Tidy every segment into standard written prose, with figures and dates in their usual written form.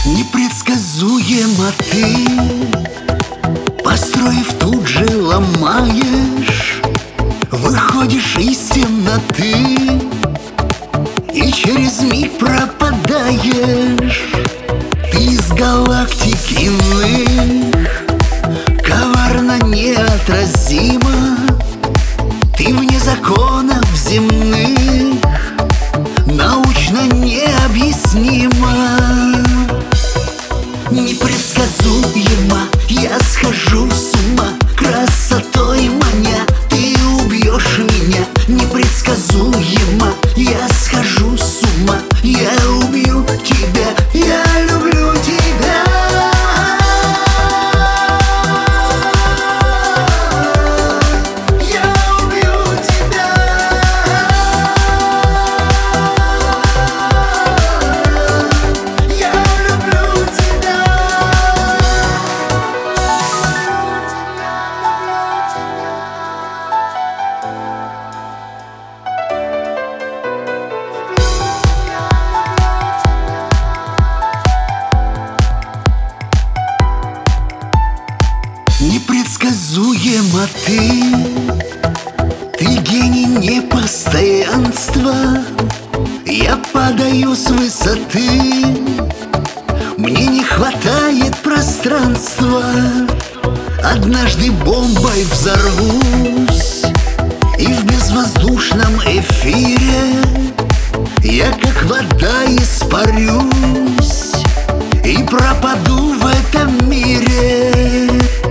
Непредсказуемо ты, построив, тут же ломаешь. Выходишь из темноты и через миг пропадаешь. Ты из галактик иных, коварно неотразима. Ты вне законов земных, научно необъяснима. Непредсказуемо я схожу с ума, красотой маня ты убьешь меня. Непредсказуемо я схожу с ума, я убью тебя, я люблю тебя. Я убью тебя. Я люблю тебя. Непредсказуемо ты гений непостоянства. Я падаю с высоты, мне не хватает пространства. Однажды бомбой взорвусь, и в безвоздушном эфире я как вода испарюсь и пропаду в этом мире.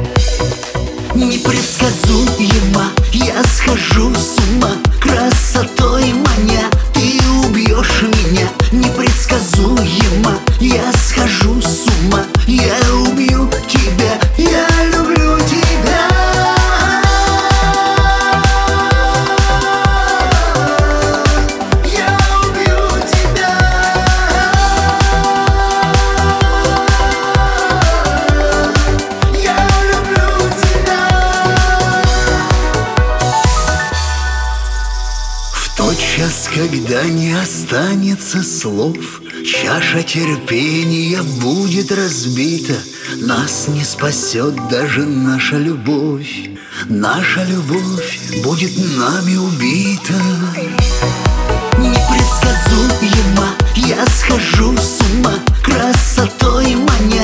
Непредсказуемо я схожу с ума, красотой маня ты убьешь меня. Непредсказуемо я схожу с ума, я убью тебя, я люблю тебя. Я убью тебя. Я люблю тебя. В тот час, когда не останется слов, чаша терпения будет разбита. Нас не спасет даже наша любовь. Наша любовь будет нами убита. Непредсказуемо я схожу с ума, красотой маня